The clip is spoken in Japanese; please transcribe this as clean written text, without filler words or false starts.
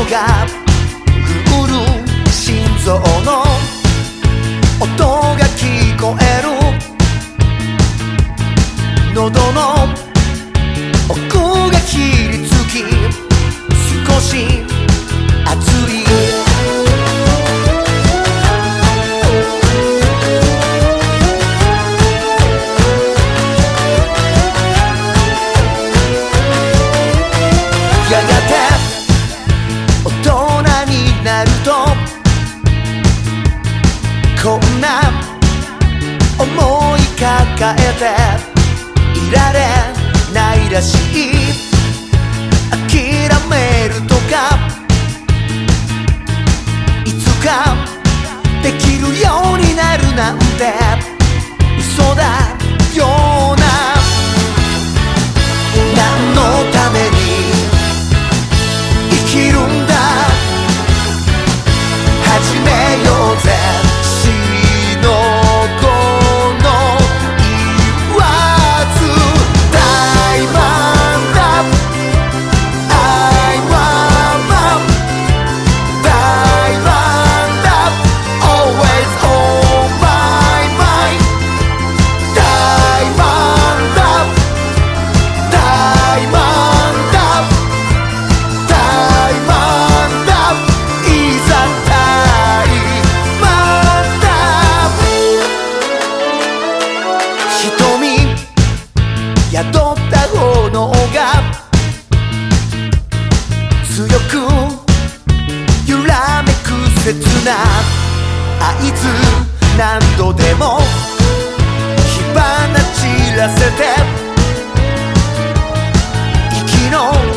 が震る心臓の音が聞こえる喉の奥がひりつき少し熱いやがて大人になるとこんな思い抱えていられないらしい諦めるとかいつかできるようになるなんて嘘だような何のために生きるんだ始めようぜ死の子の言わず大満だ I want 大満だ Always on my mind 大満だ大満だ大満だいざ大満だ瞳宿った炎が強く揺らめく切な合図何度でも火花散らせて息の